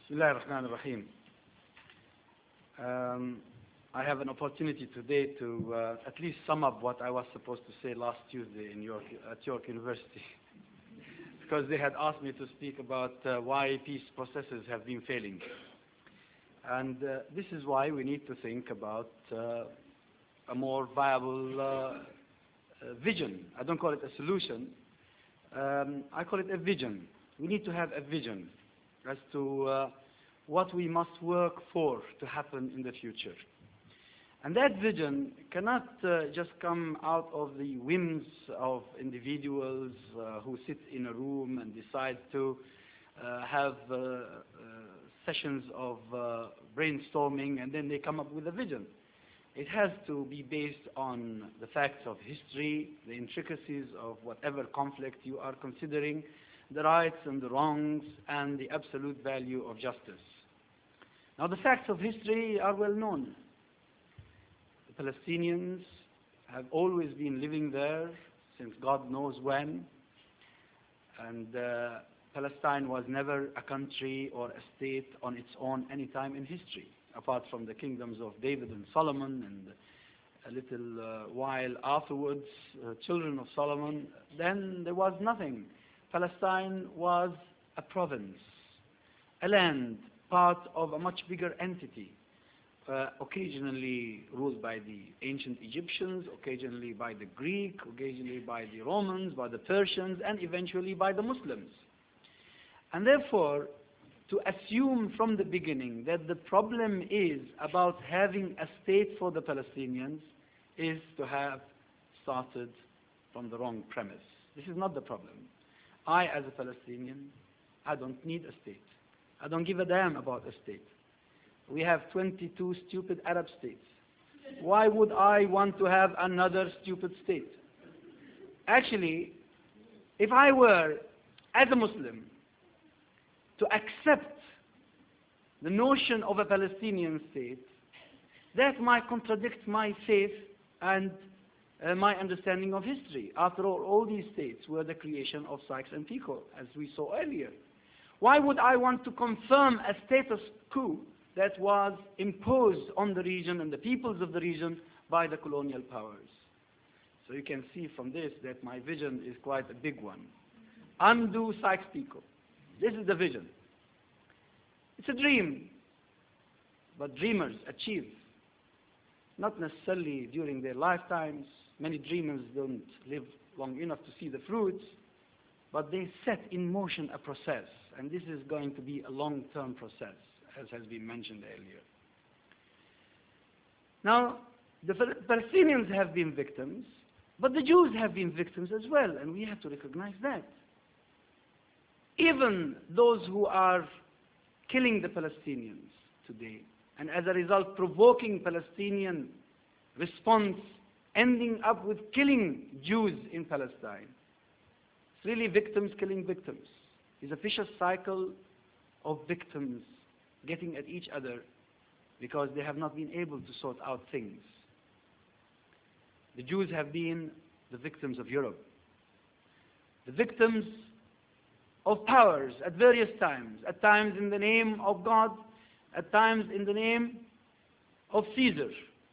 Bismillah ar-Rahman ar-Rahim. I have an opportunity today to at least sum up what I was supposed to say last Tuesday at York University. Because they had asked me to speak about why peace processes have been failing. And this is why we need to think about a more viable vision. I don't call it a solution. I call it a vision. We need to have a vision as to what we must work for to happen in the future. And that vision cannot just come out of the whims of individuals who sit in a room and decide to have sessions of brainstorming and then they come up with a vision. It has to be based on the facts of history, the intricacies of whatever conflict you are considering, the rights and the wrongs, and the absolute value of justice. Now, the facts of history are well known. The Palestinians have always been living there since God knows when, and Palestine was never a country or a state on its own any time in history, apart from the kingdoms of David and Solomon, and a little while afterwards, children of Solomon. Then there was nothing. Palestine was a province, a land, part of a much bigger entity, occasionally ruled by the ancient Egyptians, occasionally by the Greek, occasionally by the Romans, by the Persians, and eventually by the Muslims. And therefore, to assume from the beginning that the problem is about having a state for the Palestinians is to have started from the wrong premise. This is not the problem. I, as a Palestinian, I don't need a state. I don't give a damn about a state. We have 22 stupid Arab states. Why would I want to have another stupid state? Actually, if I were, as a Muslim, to accept the notion of a Palestinian state, that might contradict my faith and my understanding of history. After all these states were the creation of Sykes and Picot, as we saw earlier. Why would I want to confirm a status quo that was imposed on the region and the peoples of the region by the colonial powers? So you can see from this that my vision is quite a big one. Undo Sykes-Picot. This is the vision. It's a dream, but dreamers achieve. Not necessarily during their lifetimes. Many dreamers don't live long enough to see the fruits, but they set in motion a process, and this is going to be a long-term process, as has been mentioned earlier. Now, the Palestinians have been victims, but the Jews have been victims as well, and we have to recognize that. Even those who are killing the Palestinians today, and as a result provoking Palestinian response, ending up with killing Jews in Palestine. It's really victims killing victims. It's a vicious cycle of victims getting at each other because they have not been able to sort out things. The Jews have been the victims of Europe, the victims of powers at various times, at times in the name of God, at times in the name of Caesar.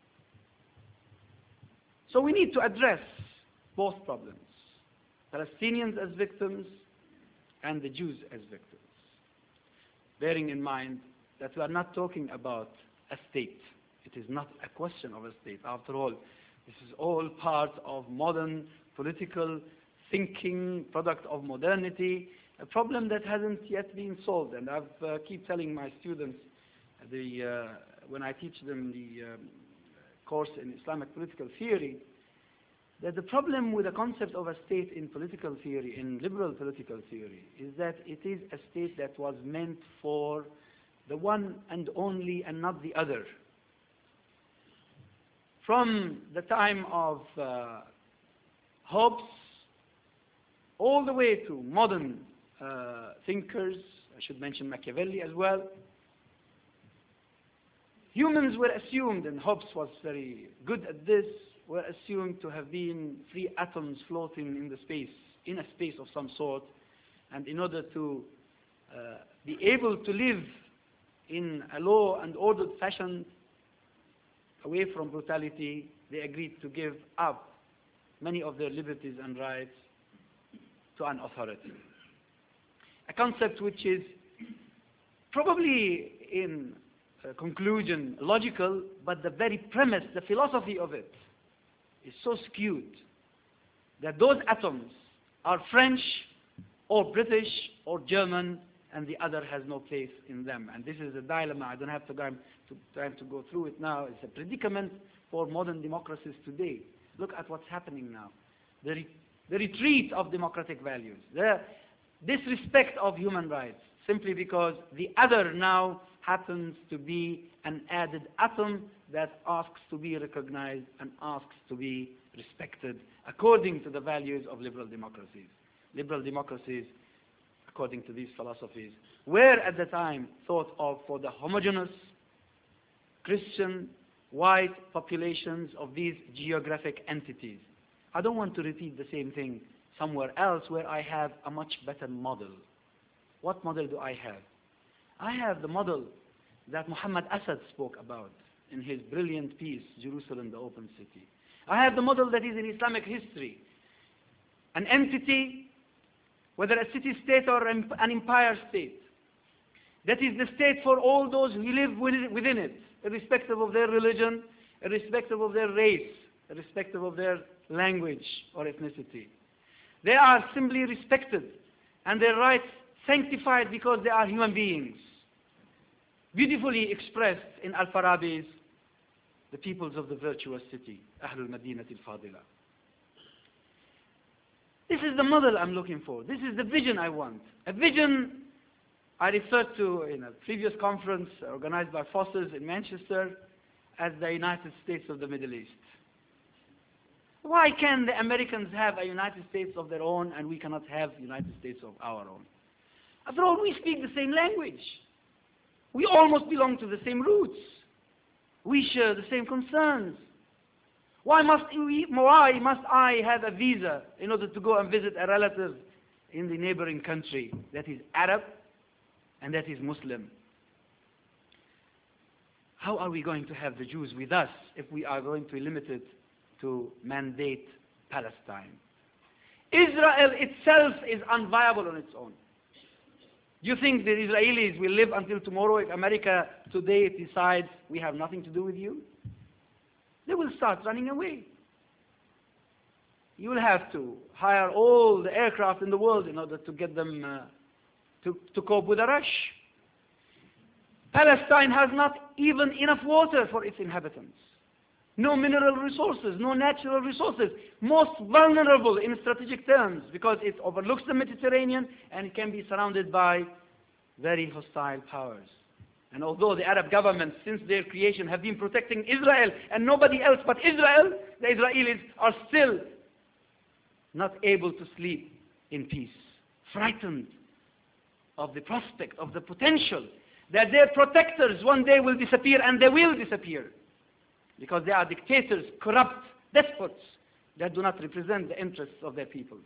So we need to address both problems, Palestinians as victims and the Jews as victims, bearing in mind that we are not talking about a state. It is not a question of a state. After all, this is all part of modern political thinking, product of modernity, a problem that hasn't yet been solved. And I keep telling my students, when I teach them the course in Islamic political theory, that the problem with the concept of a state in political theory, in liberal political theory, is that it is a state that was meant for the one and only and not the other. From the time of Hobbes all the way to modern thinkers, I should mention Machiavelli as well, humans were assumed, and Hobbes was very good at this, were assumed to have been free atoms floating in a space of some sort, and in order to be able to live in a law and ordered fashion, away from brutality, they agreed to give up many of their liberties and rights to an authority. A concept which is probably in conclusion logical, but the very premise, the philosophy of it is so skewed that those atoms are French or British or German, and the other has no place in them. And this is a dilemma. I don't have time to go through it now. It's a predicament for modern democracies today. Look at what's happening now. The retreat of democratic values, the disrespect of human rights, simply because the other now happens to be an added atom that asks to be recognized and asks to be respected according to the values of liberal democracies. Liberal democracies, according to these philosophies, were at the time thought of for the homogeneous Christian white populations of these geographic entities. I don't want to repeat the same thing somewhere else where I have a much better model. What model do I have? I have the model that Muhammad Asad spoke about in his brilliant piece, Jerusalem, the Open City. I have the model that is in Islamic history. An entity, whether a city-state or an empire state, that is the state for all those who live within it, irrespective of their religion, irrespective of their race, irrespective of their language or ethnicity. They are simply respected and their rights sanctified because they are human beings. Beautifully expressed in Al-Farabi's The Peoples of the Virtuous City, Ahlul Madinati al-Fadila. This is the model I'm looking for. This is the vision I want. A vision I referred to in a previous conference organized by Foster's in Manchester as the United States of the Middle East. Why can the Americans have a United States of their own and we cannot have United States of our own? After all, we speak the same language. We almost belong to the same roots. We share the same concerns. Why must I have a visa in order to go and visit a relative in the neighboring country that is Arab and that is Muslim? How are we going to have the Jews with us if we are going to limit it to mandate Palestine? Israel itself is unviable on its own. Do you think the Israelis will live until tomorrow if America today decides we have nothing to do with you? They will start running away. You will have to hire all the aircraft in the world in order to get them to cope with the rush. Palestine has not even enough water for its inhabitants. No mineral resources, no natural resources. Most vulnerable in strategic terms because it overlooks the Mediterranean and it can be surrounded by very hostile powers. And although the Arab governments, since their creation, have been protecting Israel and nobody else but Israel, the Israelis are still not able to sleep in peace, frightened of the prospect, of the potential that their protectors one day will disappear, and they will disappear, because they are dictators, corrupt despots that do not represent the interests of their peoples.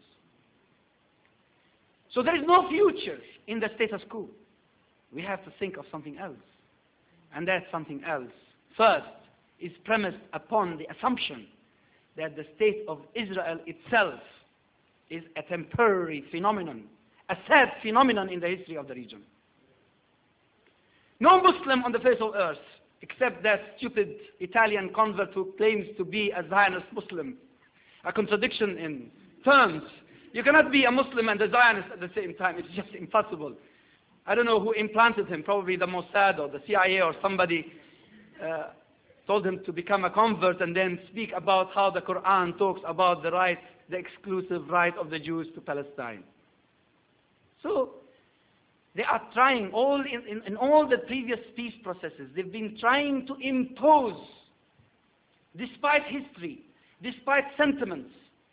So there is no future in the status quo. We have to think of something else. And that something else, first, is premised upon the assumption that the state of Israel itself is a temporary phenomenon, a sad phenomenon in the history of the region. No Muslim on the face of earth, except that stupid Italian convert who claims to be a Zionist Muslim, a contradiction in terms. You cannot be a Muslim and a Zionist at the same time. It's just impossible. I don't know who implanted him, probably the Mossad or the CIA or somebody told him to become a convert and then speak about how the Quran talks about the right, the exclusive right of the Jews to Palestine. So they are trying, in all the previous peace processes, they've been trying to impose, despite history, despite sentiments,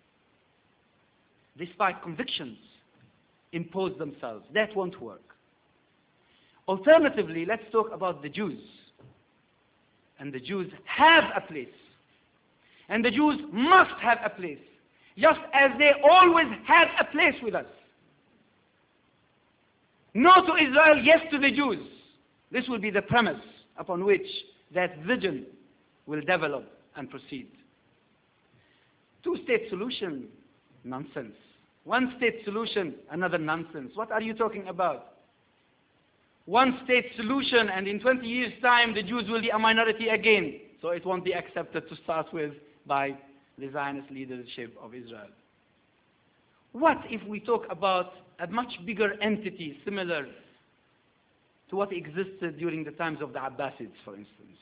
despite convictions, impose themselves. That won't work. Alternatively, let's talk about the Jews. And the Jews have a place. And the Jews must have a place, just as they always had a place with us. No to Israel, yes to the Jews. This will be the premise upon which that vision will develop and proceed. Two-state solution, nonsense. One-state solution, another nonsense. What are you talking about? One-state solution, and in 20 years' time, the Jews will be a minority again. So it won't be accepted to start with by the Zionist leadership of Israel. What if we talk about a much bigger entity similar to what existed during the times of the Abbasids, for instance?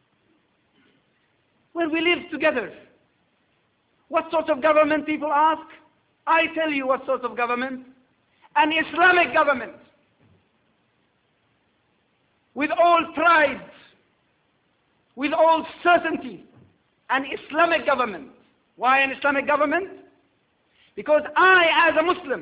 Where we live together. What sort of government, people ask? I tell you what sort of government. An Islamic government. With all pride, with all certainty, an Islamic government. Why an Islamic government? Because I, as a Muslim,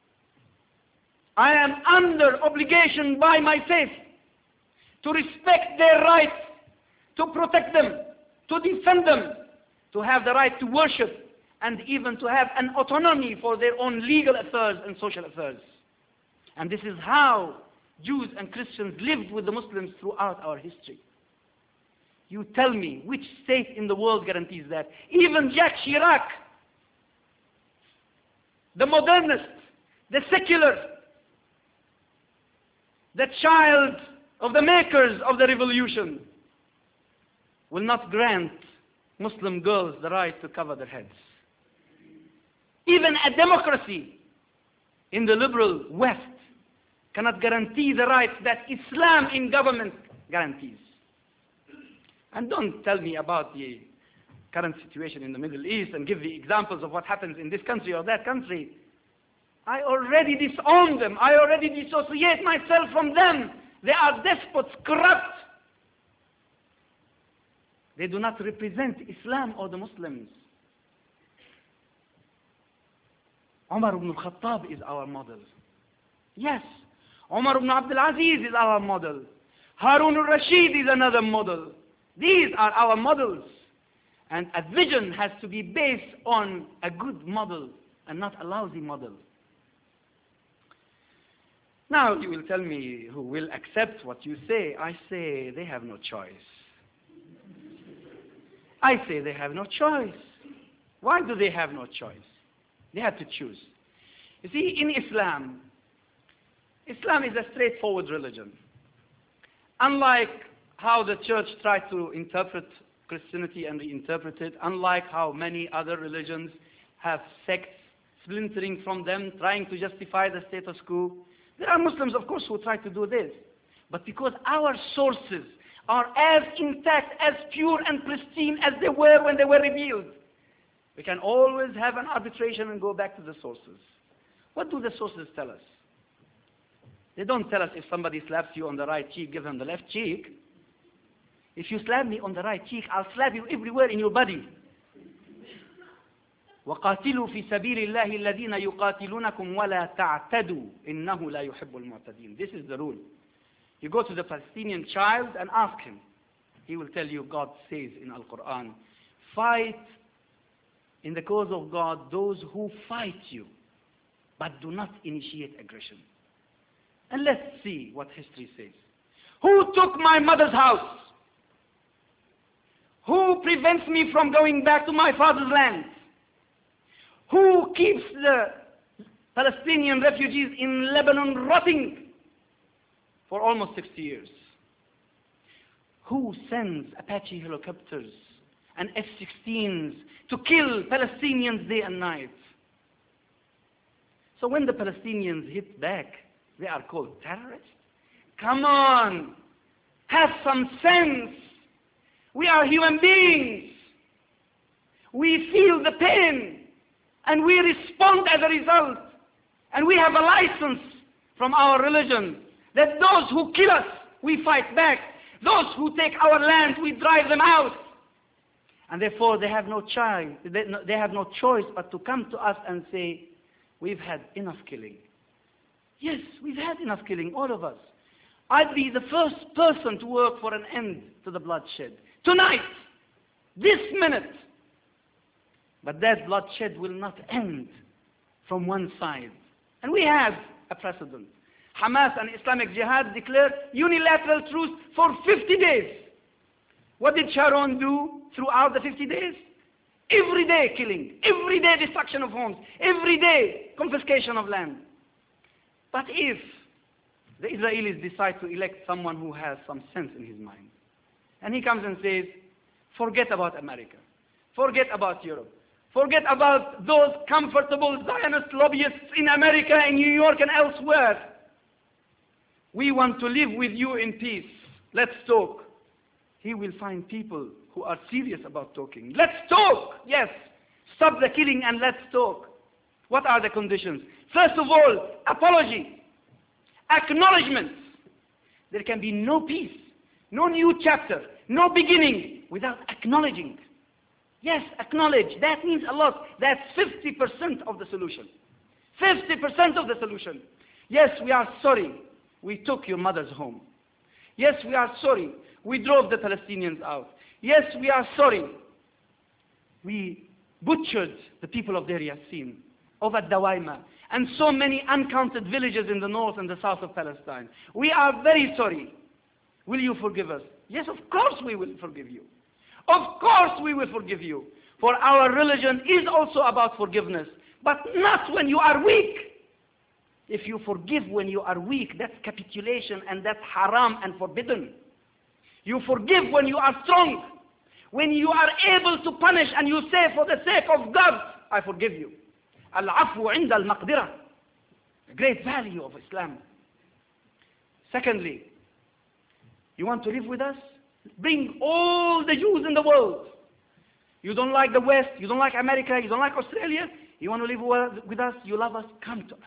I am under obligation by my faith to respect their rights, to protect them, to defend them, to have the right to worship, and even to have an autonomy for their own legal affairs and social affairs. And this is how Jews and Christians lived with the Muslims throughout our history. You tell me, which state in the world guarantees that? Even Jacques Chirac, the modernist, the secular, the child of the makers of the revolution, will not grant Muslim girls the right to cover their heads. Even a democracy in the liberal West cannot guarantee the rights that Islam in government guarantees. And don't tell me about the current situation in the Middle East and give the examples of what happens in this country or that country. I already disown them. I already dissociate myself from them. They are despots, corrupt. They do not represent Islam or the Muslims. Umar ibn al-Khattab is our model. Yes, Umar ibn Abdul Aziz is our model. Harun al-Rashid is another model. These are our models. And a vision has to be based on a good model and not a lousy model. Now you will tell me who will accept what you say. I say they have no choice. I say they have no choice. Why do they have no choice? They have to choose. You see, in Islam, Islam is a straightforward religion. Unlike how the church tried to interpret Christianity and reinterpret it, unlike how many other religions have sects splintering from them, trying to justify the status quo, there are Muslims, of course, who try to do this. But because our sources are as intact, as pure and pristine as they were when they were revealed, we can always have an arbitration and go back to the sources. What do the sources tell us? They don't tell us if somebody slaps you on the right cheek, give him the left cheek. If you slap me on the right cheek, I'll slap you everywhere in your body. وَقَاتِلُوا فِي سَبِيلِ اللَّهِ الَّذِينَ يُقَاتِلُونَكُمْ وَلَا تَعْتَدُوا إِنَّهُ لَا يُحِبُّ الْمُعْتَدِينَ. This is the rule. You go to the Palestinian child and ask him. He will tell you God says in Al-Quran, fight in the cause of God those who fight you, but do not initiate aggression. And let's see what history says. Who took my mother's house? Who prevents me from going back to my father's land? Who keeps the Palestinian refugees in Lebanon rotting for almost 60 years? Who sends Apache helicopters and F-16s to kill Palestinians day and night? So when the Palestinians hit back, they are called terrorists? Come on, have some sense. We are human beings. We feel the pain and we respond as a result. And we have a license from our religion that those who kill us, we fight back. Those who take our land, we drive them out. And therefore they have no choice. They have no choice but to come to us and say, we've had enough killing. Yes, we've had enough killing, all of us. I'd be the first person to work for an end to the bloodshed. Tonight, this minute. But that bloodshed will not end from one side. And we have a precedent. Hamas and Islamic Jihad declared unilateral truce for 50 days. What did Sharon do throughout the 50 days? Every day killing, every day destruction of homes, every day confiscation of land. But if the Israelis decide to elect someone who has some sense in his mind, and he comes and says, forget about America, forget about Europe, forget about those comfortable Zionist lobbyists in America, in New York and elsewhere. We want to live with you in peace. Let's talk. He will find people who are serious about talking. Let's talk! Yes. Stop the killing and let's talk. What are the conditions? First of all, apology. Acknowledgement. There can be no peace, no new chapter, no beginning without acknowledging. Yes, acknowledge. That means a lot. That's 50% of the solution. 50% of the solution. Yes, we are sorry we took your mother's home. Yes, we are sorry we drove the Palestinians out. Yes, we are sorry we butchered the people of Deir Yassin, of Ad-Dawaima, and so many uncounted villages in the north and the south of Palestine. We are very sorry. Will you forgive us? Yes, of course we will forgive you. Of course we will forgive you. For our religion is also about forgiveness, but not when you are weak. If you forgive when you are weak, that's capitulation and that's haram and forbidden. You forgive when you are strong. When you are able to punish and you say, for the sake of God, I forgive you. Al-afwu inda al-maqdirah. The great value of Islam. Secondly, you want to live with us? Bring all the Jews in the world. You don't like the West, you don't like America, you don't like Australia, you want to live with us, you love us, come to us.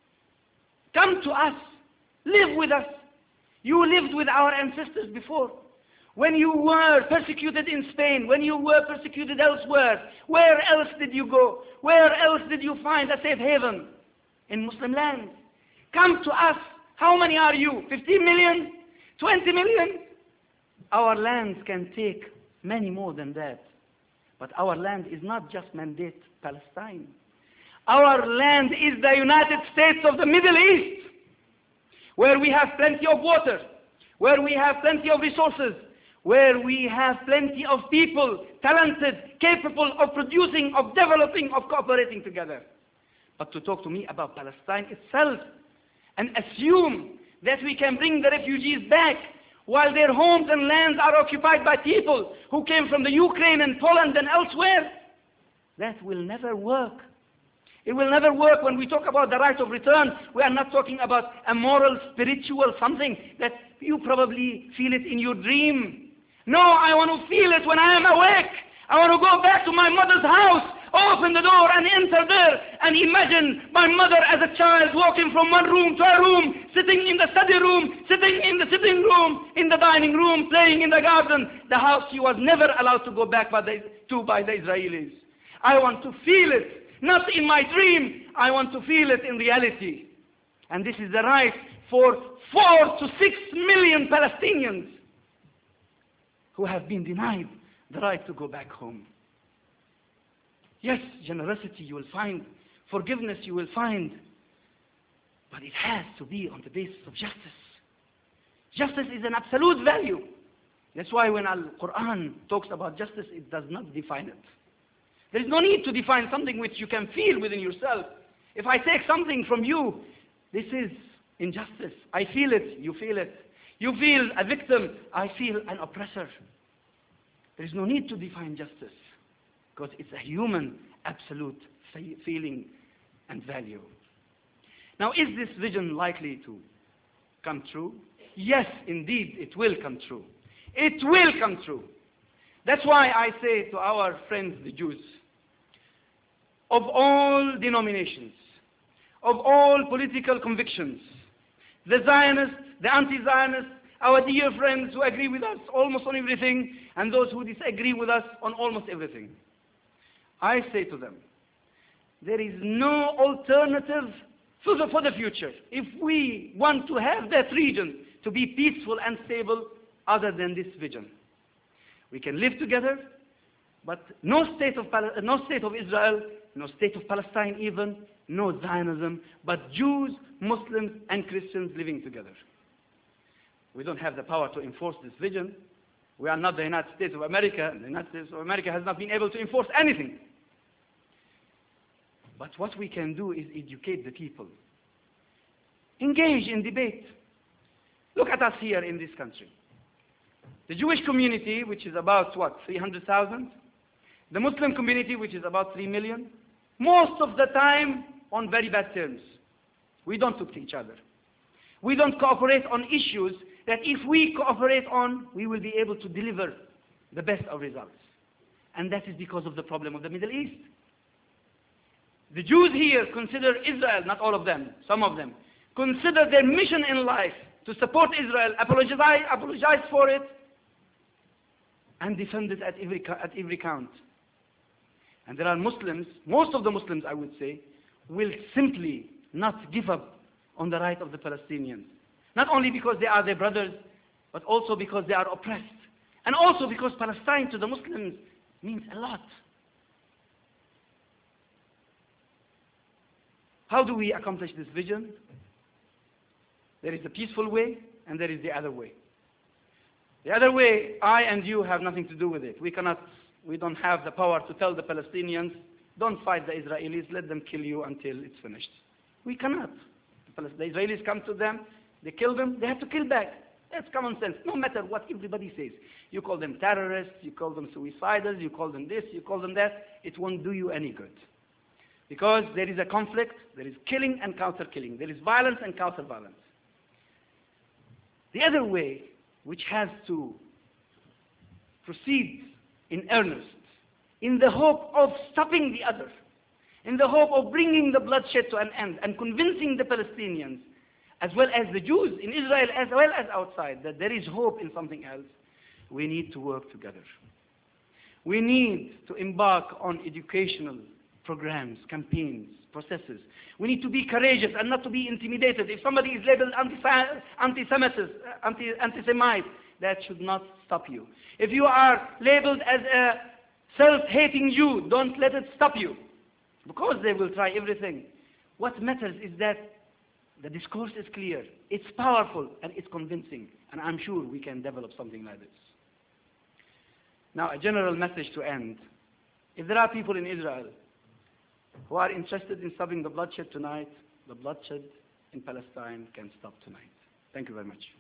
Come to us. Live with us. You lived with our ancestors before. When you were persecuted in Spain, when you were persecuted elsewhere, where else did you go? Where else did you find a safe haven? In Muslim lands. Come to us. How many are you? 15 million? 20 million? Our lands can take many more than that. But our land is not just mandate Palestine. Our land is the United States of the Middle East, where we have plenty of water, where we have plenty of resources, where we have plenty of people, talented, capable of producing, of developing, of cooperating together. But to talk to me about Palestine itself and assume that we can bring the refugees back while their homes and lands are occupied by people who came from the Ukraine and Poland and elsewhere, that will never work. It will never work. When we talk about the right of return, we are not talking about a moral, spiritual something that you probably feel it in your dream. No, I want to feel it when I am awake. I want to go back to my mother's house, open the door and enter there and imagine my mother as a child walking from one room to a room, sitting in the study room, sitting in the sitting room, in the dining room, playing in the garden, the house she was never allowed to go back by the Israelis. I want to feel it, not in my dream, I want to feel it in reality. And this is the right for 4 to 6 million Palestinians who have been denied the right to go back home. Yes, generosity you will find, forgiveness you will find, but it has to be on the basis of justice. Justice is an absolute value. That's why when Al-Quran talks about justice, it does not define it. There is no need to define something which you can feel within yourself. If I take something from you, this is injustice. I feel it, you feel it. You feel a victim, I feel an oppressor. There is no need to define justice, because it's a human absolute feeling and value. Now, is this vision likely to come true? Yes, indeed, it will come true. It will come true. That's why I say to our friends, the Jews, of all denominations, of all political convictions, the Zionists, the anti-Zionists, our dear friends who agree with us almost on everything, and those who disagree with us on almost everything, I say to them, there is no alternative for the future if we want to have that region to be peaceful and stable other than this vision. We can live together, But no state of Israel, no state of Palestine even, no Zionism, but Jews, Muslims, and Christians living together. We don't have the power to enforce this vision. We are not the United States of America. The United States of America has not been able to enforce anything. But what we can do is educate the people. Engage in debate. Look at us here in this country. The Jewish community, which is about, what, 300,000? The Muslim community, which is about 3 million. Most of the time on very bad terms. We don't talk to each other. We don't cooperate on issues that if we cooperate on, we will be able to deliver the best of results. And that is because of the problem of the Middle East. The Jews here consider Israel, not all of them, some of them, consider their mission in life to support Israel, apologize for it, and defend it at every count. And there are Muslims, most of the Muslims I would say, will simply not give up on the right of the Palestinians. Not only because they are their brothers, but also because they are oppressed. And also because Palestine to the Muslims means a lot. How do we accomplish this vision? There is the peaceful way, and there is the other way. The other way, I and you have nothing to do with it. We don't have the power to tell the Palestinians, don't fight the Israelis, let them kill you until it's finished. We cannot. The Israelis come to them, they kill them, they have to kill back. That's common sense, no matter what everybody says. You call them terrorists, you call them suicidal, you call them this, you call them that, it won't do you any good. Because there is a conflict, there is killing and counter-killing, there is violence and counter-violence. The other way, which has to proceed in earnest, in the hope of stopping the other, in the hope of bringing the bloodshed to an end and convincing the Palestinians, as well as the Jews in Israel, as well as outside, that there is hope in something else, we need to work together. We need to embark on educational programs, campaigns, processes. We need to be courageous and not to be intimidated. If somebody is labeled anti-Semite, that should not stop you. If you are labeled as a self-hating Jew, don't let it stop you, because they will try everything. What matters is that the discourse is clear, it's powerful, and it's convincing, and I'm sure we can develop something like this. Now, a general message to end. If there are people in Israel who are interested in stopping the bloodshed tonight, the bloodshed in Palestine can stop tonight. Thank you very much.